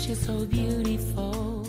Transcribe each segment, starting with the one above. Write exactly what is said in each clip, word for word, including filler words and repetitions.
she's so beautiful.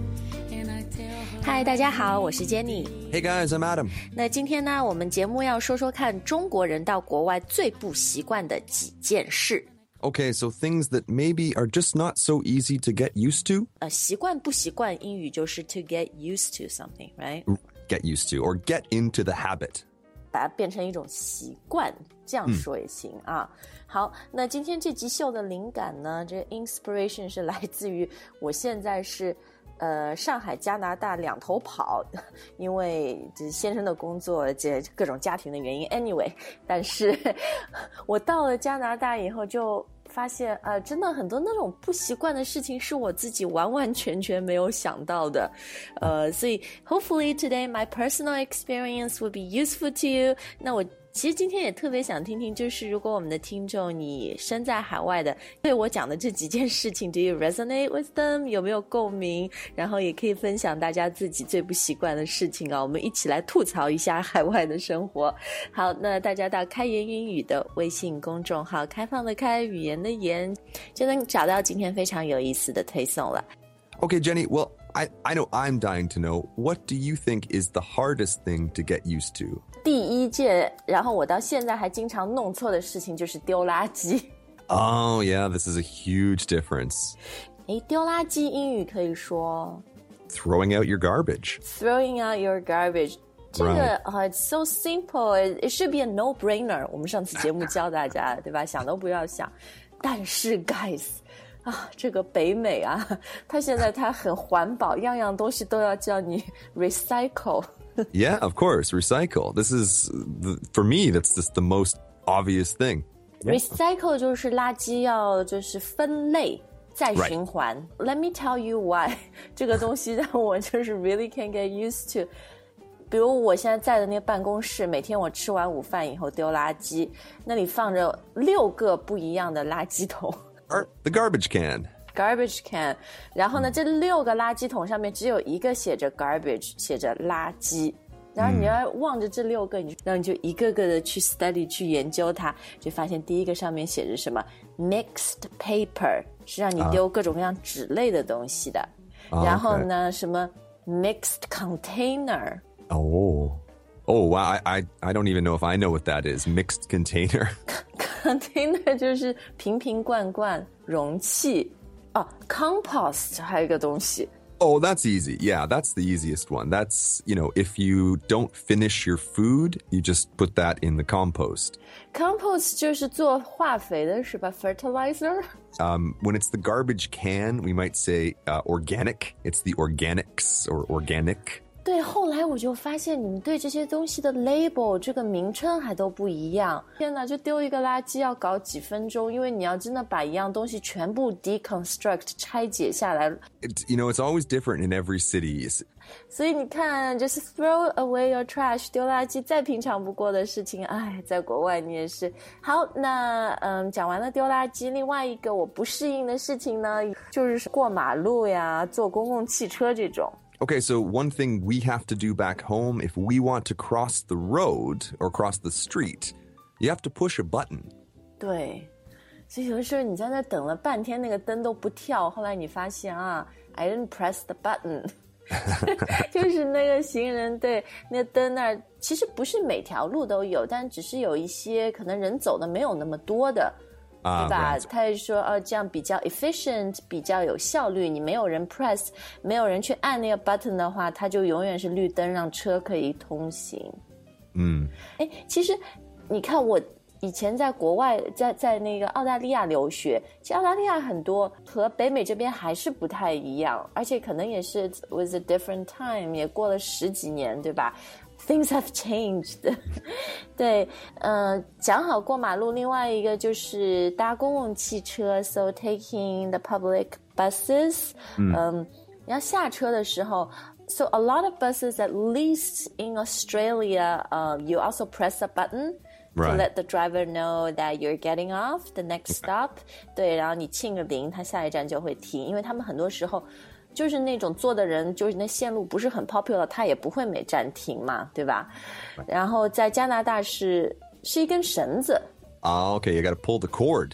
Hi， 大家好，我是 Jenny。 Hey guys, I'm Adam. 那今天呢，我们节目要说说看中国人到国外最不习惯的几件事。 Okay, so things that maybe are just not so easy to get used to? 呃，习惯不习惯英语就是 to get used to something, right? Get used to, or get into the habit. 把它变成一种习惯，这样说也行、嗯、啊。好，那今天这集秀的灵感呢，这个 inspiration 是来自于我现在是呃上海加拿大两头跑，因为这先生的工作这各种家庭的原因 anyway， 但是我到了加拿大以后就发现呃真的很多那种不习惯的事情是我自己完完全全没有想到的，呃所以 hopefully today my personal experience will be useful to you。 那我其实今天也特别想听听，就是如果我们的听众你身在海外的，对我讲的这几件事情 do you resonate with them， 有没有共鸣，然后也可以分享大家自己最不习惯的事情啊，我们一起来吐槽一下海外的生活。好，那大家到开言英语的微信公众号，开放的开，语言的言，就能找到今天非常有意思的推送了。 Okay, Jenny, well, I, I know I'm dying to know, what do you think is the hardest thing to get used to? 第一件，然后我到现在还经常弄错的事情就是丢垃圾。 Oh, yeah, this is a huge difference. 诶，丢垃圾英语可以说 Throwing out your garbage. throwing out your garbage。 这个、 Right. uh, it's so simple, it, it should be a no-brainer。 我们上次节目教大家对吧，想都不要想。但是 guys 啊，这个北美啊，它现在它很环保，样样东西都要叫你 recycle。 Yeah, of course, recycle. This is, the, for me, that's just the most obvious thing. recycle 就是垃圾要就是分类再循环、right. Let me tell you why 这个东西让我就是 really can get used to。 比如我现在在的那个办公室，每天我吃完午饭以后丢垃圾，那里放着六个不一样的垃圾桶。 The garbage can. Garbage can， 然后呢、嗯、这六个垃圾桶上面只有一个写着 garbage， 写着垃圾，然后你要望着这六个，你然后你就一个个的去 study 去研究它，就发现第一个上面写着什么 mixed paper， 是让你丢各种各样纸类的东西的、uh, 然后呢、okay. 什么 mixed container。 Oh Oh, wow, I, I, I don't even know if I know what that is. Mixed container. Container 就是瓶瓶罐罐容器。哦 compost 还有一个东西。 Oh, that's easy. Yeah, that's the easiest one. That's, you know, if you don't finish your food, you just put that in the compost. Compost 就是做化肥的是吧？ Fertilizer? Um, when it's the garbage can, we might say uh, organic. It's the organics or organic. 对，后来我就发现你们对这些东西的 label 这个名称还都不一样。天哪，就丢一个垃圾要搞几分钟，因为你要真的把一样东西全部 deconstruct 拆解下来。 It, you know, it's always different in every city. 所以你看，就是 throw away your trash， 丢垃圾再平常不过的事情。哎，在国外你也是。好，那嗯，讲完了丢垃圾，另外一个我不适应的事情呢，就是过马路呀，坐公共汽车这种。 Okay, so one thing we have to do back home, if we want to cross the road or cross the street, you have to push a button. 对，所以有的时候你在那等了半天，那个灯都不跳，后来你发现啊 I didn't press the button 就是那个行人对那个灯那儿，其实不是每条路都有，但只是有一些可能人走的没有那么多的，对吧？ Uh, right. 他就说哦，这样比较 efficient， 比较有效率，你没有人 press， 没有人去按那个 button 的话，它就永远是绿灯，让车可以通行。 嗯， 哎，其实你看我以前在国外，在在那个澳大利亚留学，其实澳大利亚很多和北美这边还是不太一样，而且可能也是 with a different time， 也过了十几年，对吧？Things have changed 对，呃，讲好过马路，另外一个就是搭公共汽车 so taking the public buses 嗯、呃，然后下车的时候 so a lot of buses at least in Australia、uh, you also press a button Right. to let the driver know that you're getting off the next stop 对，然后你庆个铃，他下一站就会停，因为他们很多时候就是那种坐的人，就是那线路不是很 popular， 他也不会每站停嘛，对吧？然后在加拿大是是一根绳子。 Oh, okay, you got to pull the cord.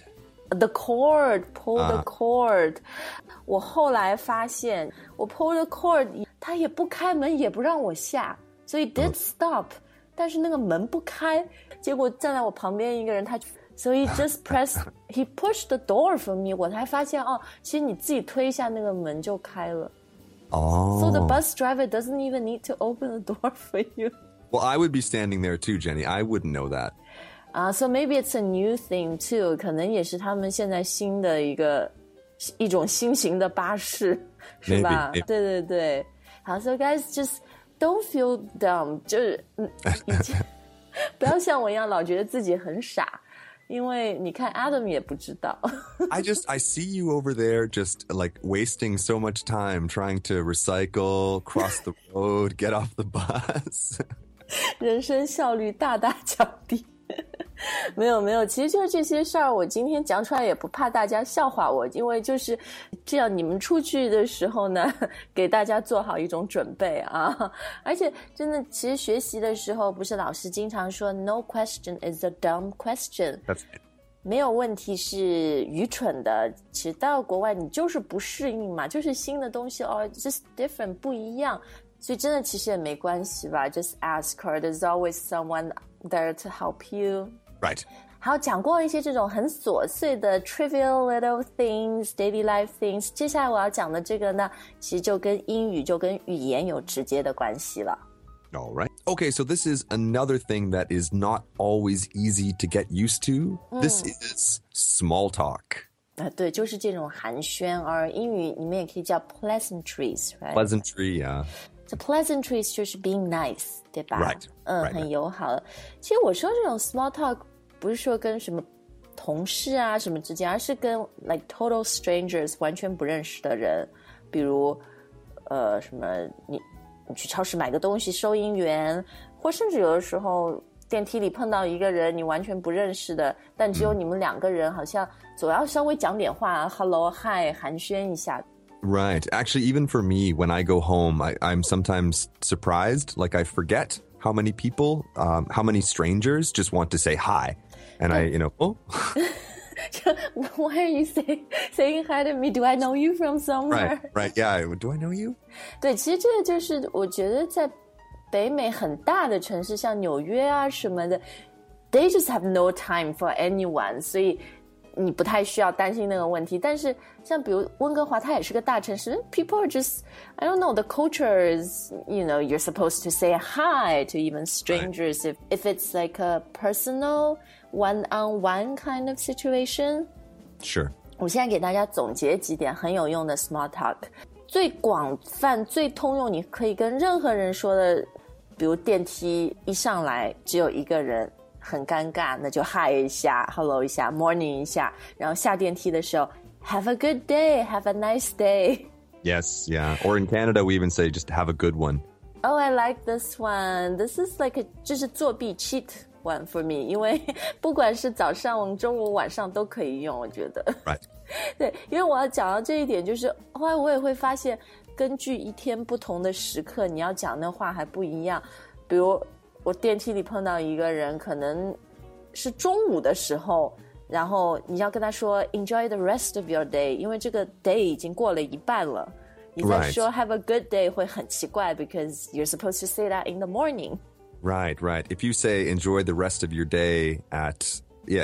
The cord, pull the cord、uh. 我后来发现，我 pull the cord， 他也不开门，也不让我下，所以 did stop，、uh. 但是那个门不开，结果站在我旁边一个人，他所以 just press he pushed the door for me， 我才发现哦，其实你自己推一下那个门就开了。 Oh. So the bus driver doesn't even need to open the door for you. Well, I would be standing there too, Jenny. I wouldn't know that. Uh, so maybe it's a new thing too. 可能也是他们现在新的一个一种新型的巴士，是吧？ Maybe, maybe. 对对对。好 ，So guys, just don't feel dumb. 就是不要像我一样老觉得自己很傻。因为你看 Adam 也不知道。 I just, I see you over there just like wasting so much time trying to recycle, cross the road, get off the bus. 人生效率大大降低。没有没有，其实就是这些事儿，我今天讲出来也不怕大家笑话我，因为就是这样，你们出去的时候呢，给大家做好一种准备啊。而且真的，其实学习的时候，不是老师经常说 "No question is a dumb question"， That's it. 没有问题是愚蠢的。其实到国外你就是不适应嘛，就是新的东西哦 ，just different 不一样。所以真的其实也没关系吧 ，just ask her. There's always someone there to help you. Right. 还有讲过一些这种很琐碎的 trivial little things, daily life things. 接下来我要讲的这个呢，其实就跟英语、就跟语言有直接的关系了。 All right. Okay, so this is another thing that is not always easy to get used to. Mm. This is small talk. 啊，对，就是这种寒暄，而英语里面也可以叫 pleasantries, right? Pleasantry, yeah. So pleasantries 就是 being nice, 对吧？ Right. 嗯， right. 很友好。其实我说这种 small talk 不是说跟什么同事啊什么之间，而是跟 like total strangers 完全不认识的人，比如呃什么你你去超市买个东西，收银员，或甚至有的时候电梯里碰到一个人你完全不认识的，但只有你们两个人，好像总要稍微讲点话 ，hello hi 寒暄一下。 Right. Actually, even for me, when I go home, I, I'm sometimes surprised. Like I forget how many people, um, how many strangers just want to say hi. And I, you know, oh. Why are you say, saying hi to me? Do I know you from somewhere? Right, right. Yeah. Do I know you? 对，其实这个就是我觉得在北美很大的城市，像纽约啊什么的 ，they just have no time for anyone， 所以你不太需要担心那个问题。但是像比如温哥华，它也是个大城市 ，people are just I don't know the culture is you know you're supposed to say hi to even strangers if if it's like a personal one-on-one kind of situation. Sure. 我现在给大家总结几点很有用的 small talk， 最广泛、最通用，你可以跟任何人说的，比如电梯一上来只有一个人。很尴尬，那就 hi 一下 hello 一下 morning 一下，然后下电梯的时候 have a good day have a nice day. Yes, yeah. Or in Canada we even say just have a good one. Oh, I like this one. This is like a 就是作弊 cheat one for me， 因为不管是早上中午晚上都可以用，我觉得。 Right. 对，因为我要讲到这一点，就是后来我也会发现根据一天不同的时刻你要讲的话还不一样。比如我电梯里碰到一个人，可能是中午的时候，然后你要跟他说 enjoy the rest of your day， 因为这个 day 已经过了一半了。你再说 have a good day 会很奇怪 because you're supposed to say that in the morning. Right, right. If you say enjoy the rest of your day at yeah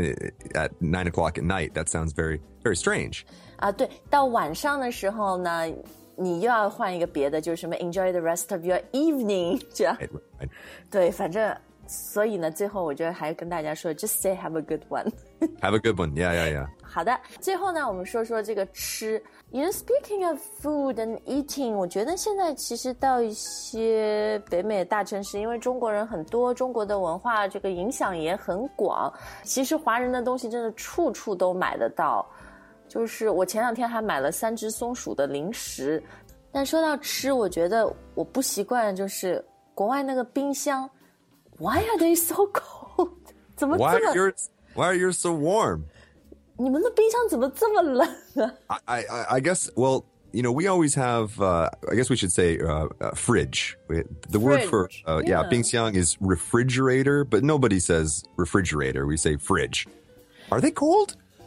at nine o'clock at night, that sounds very very strange. 啊，对，到晚上的时候呢，你又要换一个别的，就是什么 enjoy the rest of your evening 这样。 Right, right. 对，反正所以呢，最后我觉得还跟大家说 just say have a good one. Have a good one. Yeah, yeah, yeah. 好的，最后呢，我们说说这个吃。You know, speaking of food and eating， 我觉得现在其实到一些北美的大城市，因为中国人很多，中国的文化这个影响也很广。其实华人的东西真的处处都买得到。就是我前两天还买了三只松鼠的零食。但说到吃，我觉得我不习惯，就是国外那个冰箱 ，Why are they so cold？ 怎么这么 Why are yours, why are yours so warm? 你们的冰箱怎么这么冷啊 I, I, I guess, well, you know, we always have, uh, I guess we should say uh, uh, fridge. We, the fridge. word for, uh, yeah, yeah. 冰箱 is refrigerator, but nobody says refrigerator. We say fridge. Are they cold?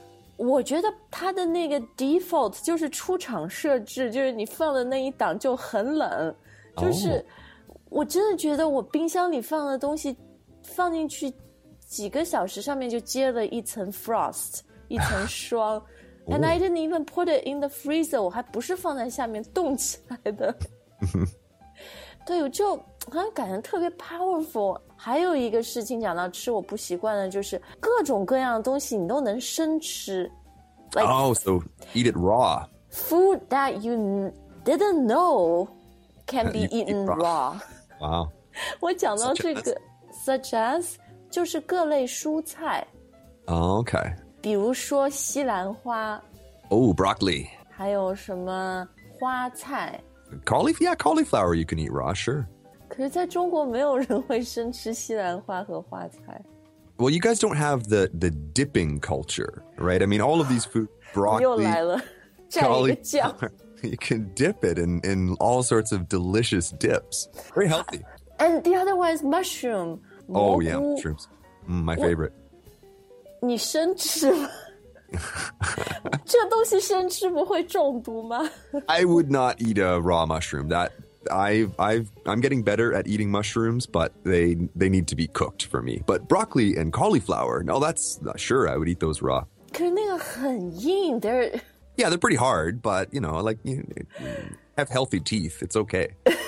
我觉得它的那个 default 就是出厂设置，就是你放的那一档就很冷，就是、oh. 我真的觉得我冰箱里放的东西放进去几个小时，上面就结了一层 frost， 一层霜。And I didn't even put it in the freezer， 我还不是放在下面冻起来的。对，我就好像感觉特别 powerful。还有一个事情讲到吃，我不习惯的就是各种各样的东西你都能生吃。Like, oh, so eat it raw. Food that you didn't know can be eaten raw. Wow. 我讲到这个 such as 就是各类蔬菜。 Oh, okay. 比如说西兰花。 Oh, broccoli. 还有什么花菜。 Cauliflower, yeah, cauliflower you can eat raw, sure. 可是在中国没有人会生吃西兰花和花菜。 Well, you guys don't have the, the dipping culture, right? I mean, all of these food, broccoli, 又来了，蘸一个酱。 You can dip it in, in all sorts of delicious dips. Very healthy. And the other one is mushroom. Oh, yeah, mushrooms. Mm, my favorite. 你生吃吗？这东西生吃不会中毒吗？ I would not eat a raw mushroom. That I've I've I'm getting better at eating mushrooms, but they they need to be cooked for me. But broccoli and cauliflower, no, that's sure I would eat those raw. 可是那个很硬 ，they're yeah, they're pretty hard, but you know, like you have healthy teeth, it's okay.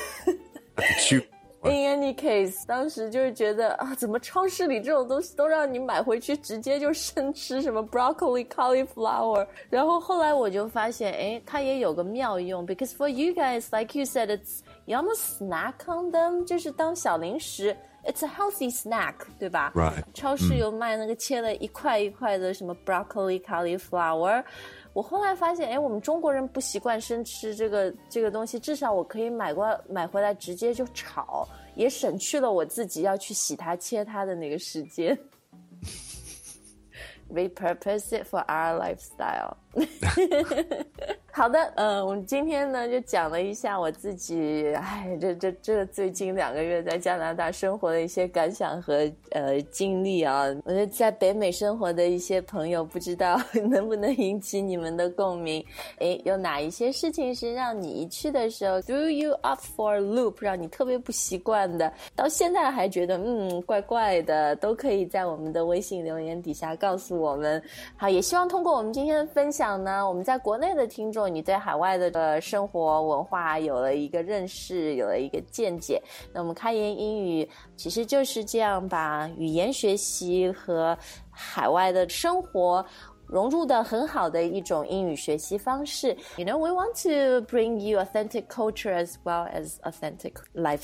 Have to chew. In any case， 当时就是觉得啊，怎么超市里这种东西都让你买回去直接就生吃，什么 broccoli、cauliflower。然后后来我就发现，哎，它也有个妙用 ，because for you guys, like you said, it's you almost snack on them， 就是当小零食。It's a healthy snack， 对吧？ Right. 超市有卖那个切了一块一块的什么 broccoli、cauliflower。我后来发现，哎，我们中国人不习惯生吃这个这个东西，至少我可以买过买回来直接就炒，也省去了我自己要去洗它、切它的那个时间。Repurpose it for our lifestyle 。好的，呃，我们今天呢就讲了一下我自己，哎，这这这最近两个月在加拿大生活的一些感想和呃经历啊。我觉得在北美生活的一些朋友，不知道能不能引起你们的共鸣？哎，有哪一些事情是让你一去的时候 ，threw you off for a loop， 让你特别不习惯的，到现在还觉得嗯怪怪的，都可以在我们的微信留言底下告诉我们。好，也希望通过我们今天的分享呢，我们在国内的听众，你对海外的生活文化有了一个认识，有了一个见解。那我们开言英语其实就是这样把语言学习和海外的生活融入的很好的一种英语学习方式。You know, we want to bring you authentic culture as well as authentic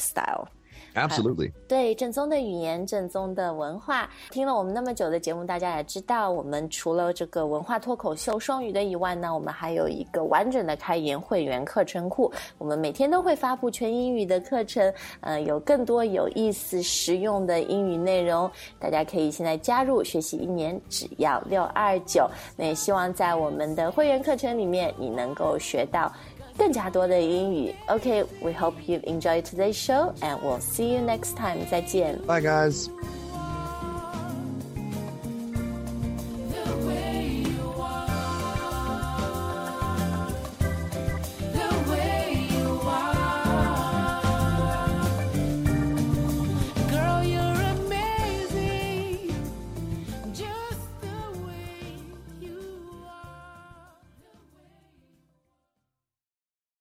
lifestyle.Absolutely. 对，正宗的语言，正宗的文化。听了我们那么久的节目，大家也知道，我们除了这个文化脱口秀双语的以外呢，我们还有一个完整的开言会员课程库。我们每天都会发布全英语的课程，呃，有更多有意思、实用的英语内容，大家可以现在加入，学习一年只要六二九。那也希望在我们的会员课程里面，你能够学到更加多的英语。 Okay, we hope you've enjoyed today's show and we'll see you next time. 再见。 Bye guys.